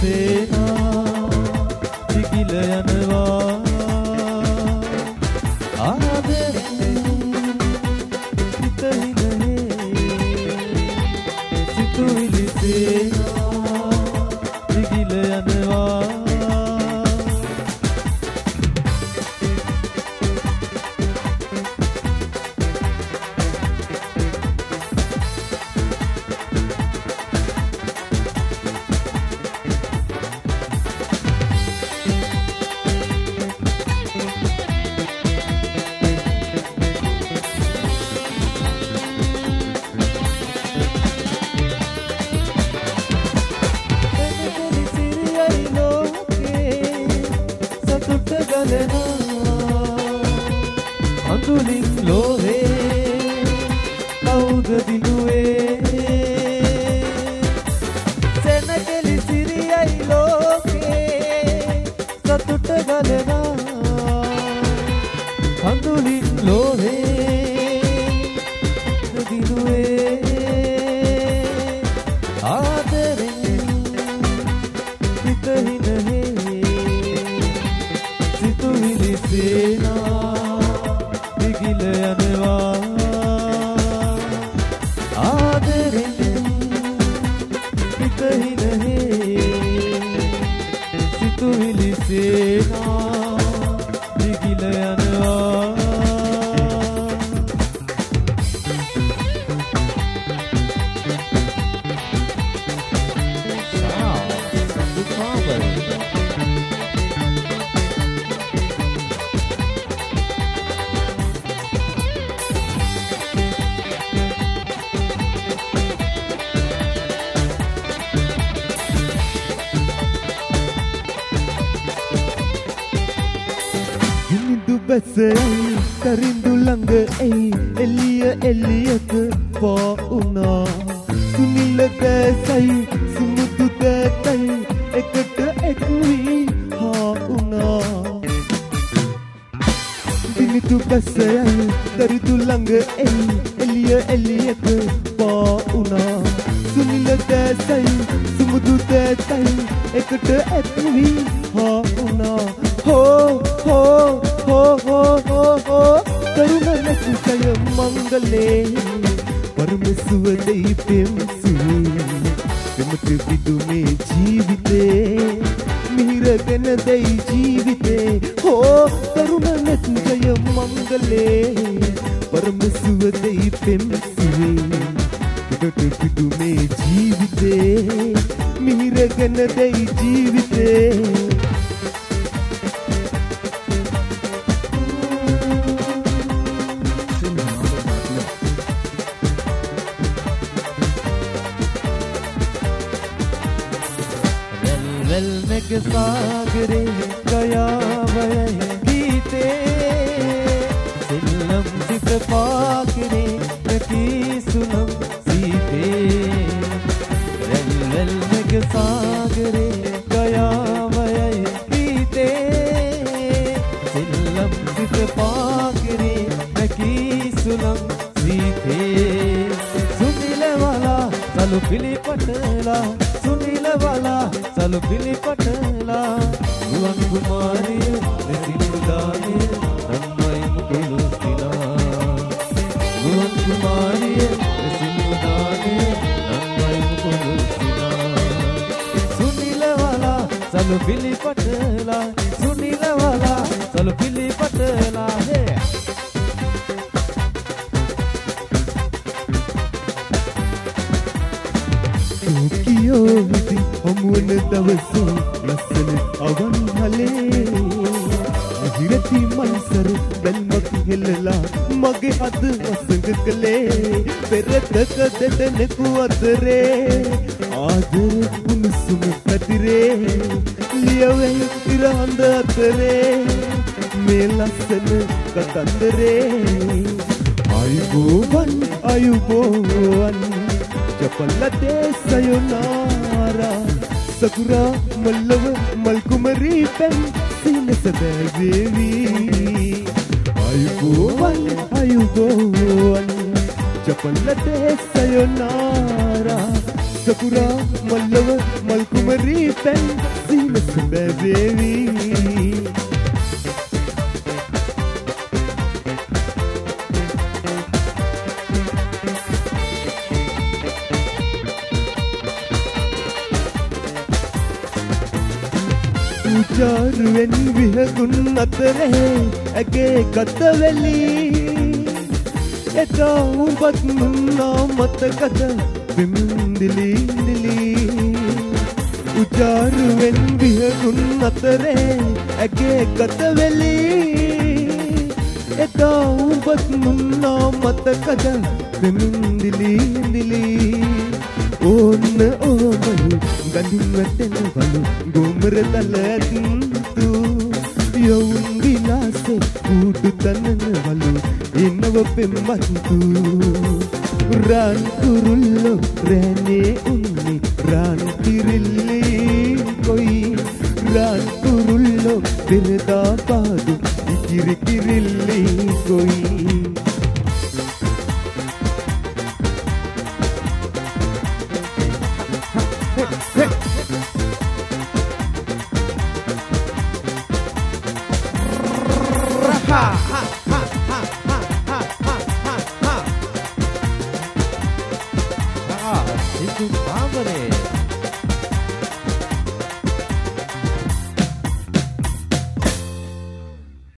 සේනා දිගිල යනවා ආදරේ හිතහිනේ සිතුවිලි සේනා දිගිල යනවා අඳුලින් ලෝහේ කවුද දිනුවේ සෙනකෙලි සිරියයි ලෝකේ සතුට ගලනවා අඳුලින් ලෝහේ දිනුවේ ආදරේ හිතහිනේ සිතුවිලි සේනා දිගිල යනවා ආදරේ හිතහිනේ සිතුවිලි සේනා දිගිල යනවා බැසයි තරිඳු ළඟ එයි එළිය එළියක පොුණා සුනිල දැසයි සුමුදු දැතයි එකට එකුවි හාුණා දිනිතු බැසයි තරිඳු ළඟ එයි එළිය එළියක පොුණා සුනිල දැසයි සුමුදු දැතයි එකට එකුවි හාුණා හෝ හෝ කරුණ නැතිකය මංගලේ පරම සුවදයි පෙම්සුවේ එමට විදුමේ ජීවිතේ මිහිරගෙන දෙයි ජීවිතේ හෝ කරුණ නැතිකය මංගලේ පරම සුවදයි පෙම්සුවේ එමට විදුමේ ජීවිතේ මිහිරගෙන දෙයි ජීවිතේ वेलमेग सागरे गया गीते सिलम सित पाकरे की सुनम सीते वेलमेग सागरे गया गीते सिलम सित पाकरे की सुनम सीते सुनील वाला चलो पिली पटला सुनील वाला चलो पिली पटला गुवन कुमारी सिंधुदानी नन्मय मुकुलुस्तिना गुवन कुमारी सिंधुदानी नन्मय मुकुलुस्तिना सुनील वाला चलो पिली पटला सुनील वाला चलो पिली पटला हे Yogi homun davasu lasan awan hale hirati mansar dalmak helala mage had wasang kale perak dedan ku adre adar unsum kadire liyawe irand adre melasan katandre ayubowan Chapalate sayonara Sakura mallav malkumari pen Sina sadadevi Ayubovan Chapalate sayonara Sakura mallav මල් කුමරී පැන් සීනස බැවේවි උජාරුවෙන් විහගුන් අතරේ ඇගේ ගතවැලි එදා උඹත් මුන්නා මතකද විමින්දිලින්දිලි උජාරුවෙන් විහගුන් අතරේ ඇගේ ගතවැලි එදා උඹත් මුන්නා මතකද විමින්දිලින්දිලි ඕන්න ඕමලු ගඳින් වැටෙනවලු ගොමර තලැත්තු යවුන් විලාසේ කුඩු තනනවලු එනව පෙම්මත්තු රන් කුරුල්ලෝ රැනේ උන්නේ රන් කිරිල්ලි කොයි රන් කුරුල්ලෝ දිනදා පාදු ඉකිරි කිරිල්ලි කොයි Itu Pamare.